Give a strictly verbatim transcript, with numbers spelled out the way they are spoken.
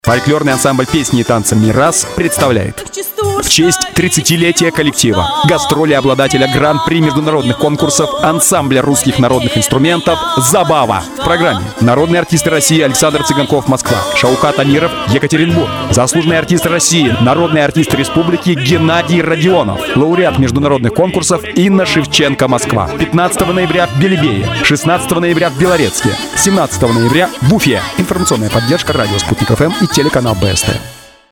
Фольклорный ансамбль песни и танца «Мирас» представляет в честь тридцатилетия коллектива гастроли обладателя гран-при международных конкурсов ансамбля русских народных инструментов «Забава». В программе народные артисты России Александр Цыганков, Москва, Шаукат Амиров, Екатеринбург, заслуженный артист России, народный артист республики Геннадий Родионов, лауреат международных конкурсов Инна Шевченко, Москва. пятнадцатого ноября в Белебее, шестнадцатого ноября в Белорецке, семнадцатого ноября в Уфе. Информационная поддержка радио «Спутник ФМ» и телеканал БСТ.